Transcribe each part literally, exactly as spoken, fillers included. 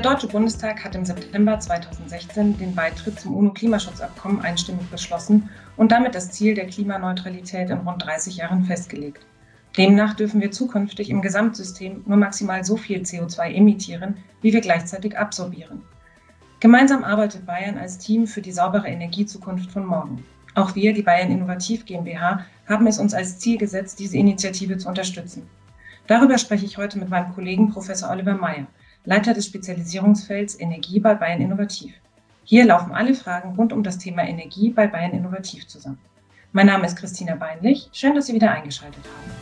Deutsche Bundestag hat im September zweitausendsechzehn den Beitritt zum UNO-Klimaschutzabkommen einstimmig beschlossen und damit das Ziel der Klimaneutralität in rund dreißig Jahren festgelegt. Demnach dürfen wir zukünftig im Gesamtsystem nur maximal so viel C O zwei emittieren, wie wir gleichzeitig absorbieren. Gemeinsam arbeitet Bayern als Team für die saubere Energiezukunft von morgen. Auch wir, die Bayern Innovativ GmbH, haben es uns als Ziel gesetzt, diese Initiative zu unterstützen. Darüber spreche ich heute mit meinem Kollegen Professor Oliver Meyer, Leiter des Spezialisierungsfelds Energie bei Bayern Innovativ. Hier laufen alle Fragen rund um das Thema Energie bei Bayern Innovativ zusammen. Mein Name ist Christina Beinlich. Schön, dass Sie wieder eingeschaltet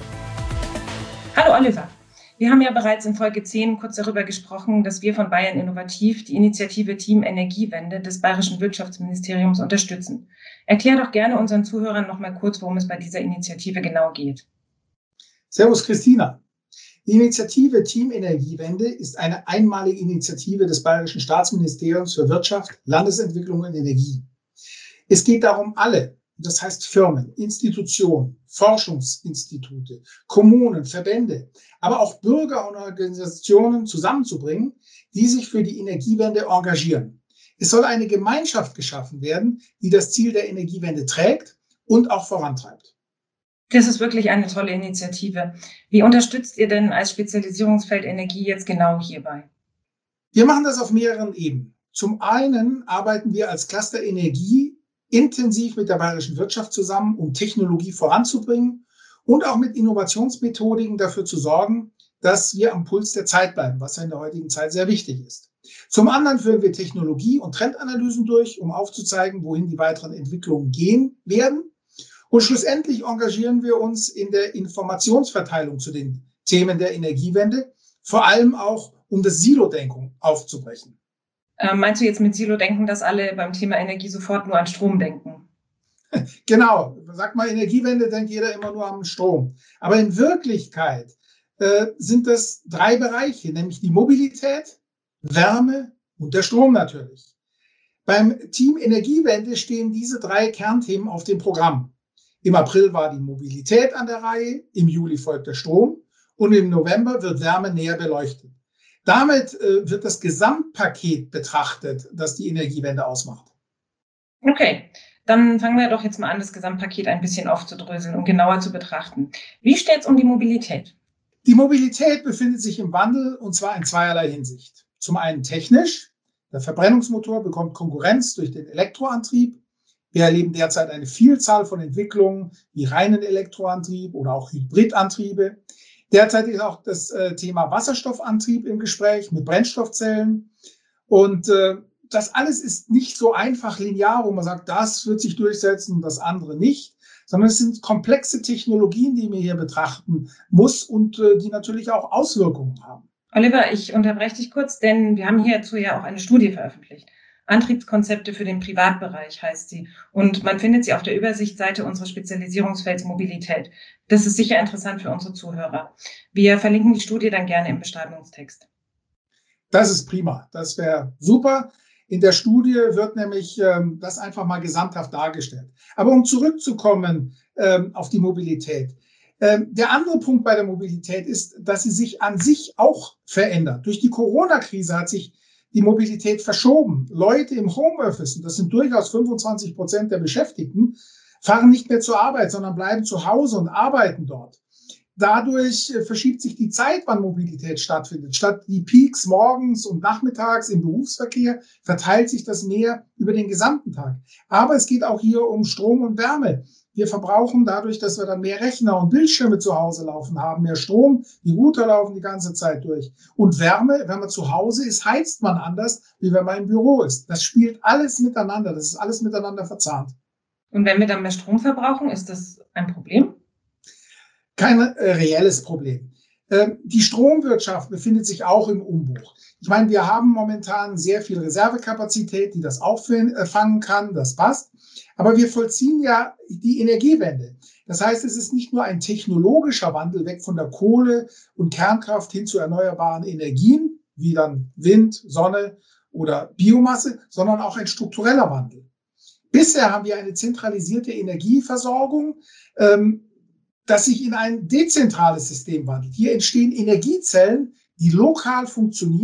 haben. Hallo Oliver. Wir haben ja bereits in Folge zehn kurz darüber gesprochen, dass wir von Bayern Innovativ die Initiative Team Energiewende des Bayerischen Wirtschaftsministeriums unterstützen. Erklär doch gerne unseren Zuhörern noch mal kurz, worum es bei dieser Initiative genau geht. Servus Christina. Die Initiative Team Energiewende ist eine einmalige Initiative des Bayerischen Staatsministeriums für Wirtschaft, Landesentwicklung und Energie. Es geht darum, alle, das heißt Firmen, Institutionen, Forschungsinstitute, Kommunen, Verbände, aber auch Bürger und Organisationen zusammenzubringen, die sich für die Energiewende engagieren. Es soll eine Gemeinschaft geschaffen werden, die das Ziel der Energiewende trägt und auch vorantreibt. Das ist wirklich eine tolle Initiative. Wie unterstützt ihr denn als Spezialisierungsfeld Energie jetzt genau hierbei? Wir machen das auf mehreren Ebenen. Zum einen arbeiten wir als Cluster Energie intensiv mit der bayerischen Wirtschaft zusammen, um Technologie voranzubringen und auch mit Innovationsmethodiken dafür zu sorgen, dass wir am Puls der Zeit bleiben, was ja in der heutigen Zeit sehr wichtig ist. Zum anderen führen wir Technologie- und Trendanalysen durch, um aufzuzeigen, wohin die weiteren Entwicklungen gehen werden. Und schlussendlich engagieren wir uns in der Informationsverteilung zu den Themen der Energiewende, vor allem auch, um das Silo-Denken aufzubrechen. Ähm, meinst du jetzt mit Silo-Denken, dass alle beim Thema Energie sofort nur an Strom denken? Genau, sag mal Energiewende, denkt jeder immer nur am Strom. Aber in Wirklichkeit äh, sind das drei Bereiche, nämlich die Mobilität, Wärme und der Strom natürlich. Beim Team Energiewende stehen diese drei Kernthemen auf dem Programm. Im April war die Mobilität an der Reihe, im Juli folgt der Strom und im November wird Wärme näher beleuchtet. Damit äh, wird das Gesamtpaket betrachtet, das die Energiewende ausmacht. Okay, dann fangen wir doch jetzt mal an, das Gesamtpaket ein bisschen aufzudröseln und genauer zu betrachten. Wie steht es um die Mobilität? Die Mobilität befindet sich im Wandel und zwar in zweierlei Hinsicht. Zum einen technisch. Der Verbrennungsmotor bekommt Konkurrenz durch den Elektroantrieb. Wir erleben derzeit eine Vielzahl von Entwicklungen wie reinen Elektroantrieb oder auch Hybridantriebe. Derzeit ist auch das äh, Thema Wasserstoffantrieb im Gespräch mit Brennstoffzellen. Und äh, das alles ist nicht so einfach linear, wo man sagt, das wird sich durchsetzen und das andere nicht, sondern es sind komplexe Technologien, die man hier betrachten muss und äh, die natürlich auch Auswirkungen haben. Oliver, ich unterbreche dich kurz, denn wir haben hierzu ja auch eine Studie veröffentlicht. Antriebskonzepte für den Privatbereich heißt sie. Und man findet sie auf der Übersichtsseite unseres Spezialisierungsfelds Mobilität. Das ist sicher interessant für unsere Zuhörer. Wir verlinken die Studie dann gerne im Beschreibungstext. Das ist prima. Das wäre super. In der Studie wird nämlich ähm, das einfach mal gesamthaft dargestellt. Aber um zurückzukommen ähm, auf die Mobilität. Ähm, der andere Punkt bei der Mobilität ist, dass sie sich an sich auch verändert. Durch die Corona-Krise hat sich die Mobilität verschoben. Leute im Homeoffice, und das sind durchaus fünfundzwanzig Prozent der Beschäftigten, fahren nicht mehr zur Arbeit, sondern bleiben zu Hause und arbeiten dort. Dadurch verschiebt sich die Zeit, wann Mobilität stattfindet. Statt die Peaks morgens und nachmittags im Berufsverkehr verteilt sich das mehr über den gesamten Tag. Aber es geht auch hier um Strom und Wärme. Wir verbrauchen dadurch, dass wir dann mehr Rechner und Bildschirme zu Hause laufen haben, mehr Strom, die Router laufen die ganze Zeit durch. Und Wärme, wenn man zu Hause ist, heizt man anders, wie wenn man im Büro ist. Das spielt alles miteinander, das ist alles miteinander verzahnt. Und wenn wir dann mehr Strom verbrauchen, ist das ein Problem? Kein äh, reelles Problem. Ähm, die Stromwirtschaft befindet sich auch im Umbruch. Ich meine, wir haben momentan sehr viel Reservekapazität, die das auffangen kann, das passt. Aber wir vollziehen ja die Energiewende. Das heißt, es ist nicht nur ein technologischer Wandel weg von der Kohle und Kernkraft hin zu erneuerbaren Energien, wie dann Wind, Sonne oder Biomasse, sondern auch ein struktureller Wandel. Bisher haben wir eine zentralisierte Energieversorgung, ähm, das sich in ein dezentrales System wandelt. Hier entstehen Energiezellen, die lokal funktionieren,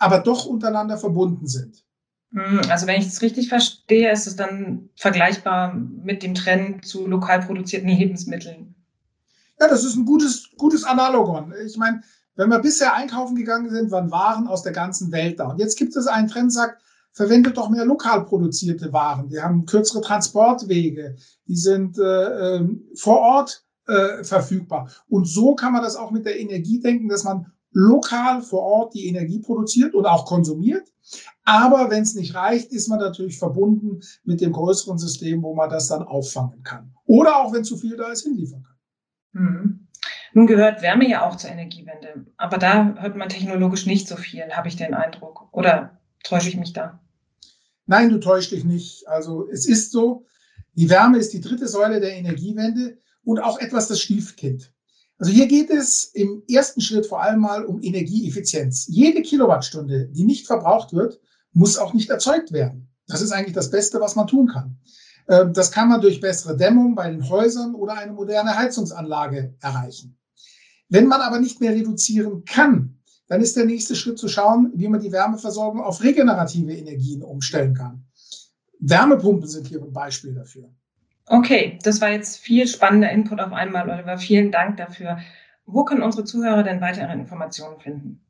aber doch untereinander verbunden sind. Also wenn ich es richtig verstehe, ist es dann vergleichbar mit dem Trend zu lokal produzierten Lebensmitteln. Ja, das ist ein gutes, gutes Analogon. Ich meine, wenn wir bisher einkaufen gegangen sind, waren Waren aus der ganzen Welt da. Und jetzt gibt es einen Trend, sagt, verwendet doch mehr lokal produzierte Waren. Die haben kürzere Transportwege, die sind äh, vor Ort äh, verfügbar. Und so kann man das auch mit der Energie denken, dass man lokal vor Ort die Energie produziert und auch konsumiert. Aber wenn es nicht reicht, ist man natürlich verbunden mit dem größeren System, wo man das dann auffangen kann. Oder auch, wenn zu viel da ist, hinliefern kann. Hm. Nun gehört Wärme ja auch zur Energiewende. Aber da hört man technologisch nicht so viel, habe ich den Eindruck. Oder täusche ich mich da? Nein, du täuschst dich nicht. Also es ist so, die Wärme ist die dritte Säule der Energiewende und auch etwas das Stiefkind. Also hier geht es im ersten Schritt vor allem mal um Energieeffizienz. Jede Kilowattstunde, die nicht verbraucht wird, muss auch nicht erzeugt werden. Das ist eigentlich das Beste, was man tun kann. Das kann man durch bessere Dämmung bei den Häusern oder eine moderne Heizungsanlage erreichen. Wenn man aber nicht mehr reduzieren kann, dann ist der nächste Schritt zu schauen, wie man die Wärmeversorgung auf regenerative Energien umstellen kann. Wärmepumpen sind hier ein Beispiel dafür. Okay, das war jetzt viel spannender Input auf einmal, Oliver. Vielen Dank dafür. Wo können unsere Zuhörer denn weitere Informationen finden?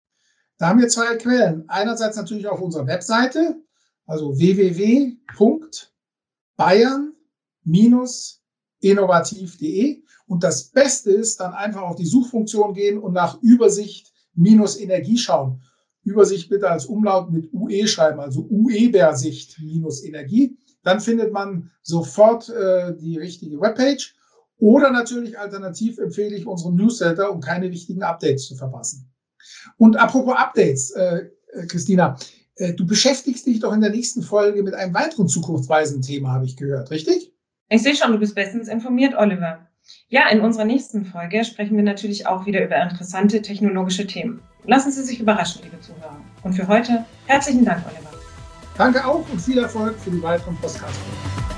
Da haben wir zwei Quellen. Einerseits natürlich auf unserer Webseite, also w w w punkt bayern Bindestrich innovativ punkt de. Und das Beste ist, dann einfach auf die Suchfunktion gehen und nach Übersicht minus Energie schauen. Übersicht bitte als Umlaut mit U E schreiben, also Uebersicht minus Energie. Dann findet man sofort äh, die richtige Webpage. Oder natürlich alternativ empfehle ich unseren Newsletter, um keine wichtigen Updates zu verpassen. Und apropos Updates, äh, Christina, äh, du beschäftigst dich doch in der nächsten Folge mit einem weiteren zukunftsweisenden Thema, habe ich gehört, richtig? Ich sehe schon, du bist bestens informiert, Oliver. Ja, in unserer nächsten Folge sprechen wir natürlich auch wieder über interessante technologische Themen. Lassen Sie sich überraschen, liebe Zuhörer. Und für heute herzlichen Dank, Oliver. Danke auch und viel Erfolg für die weiteren Podcasts.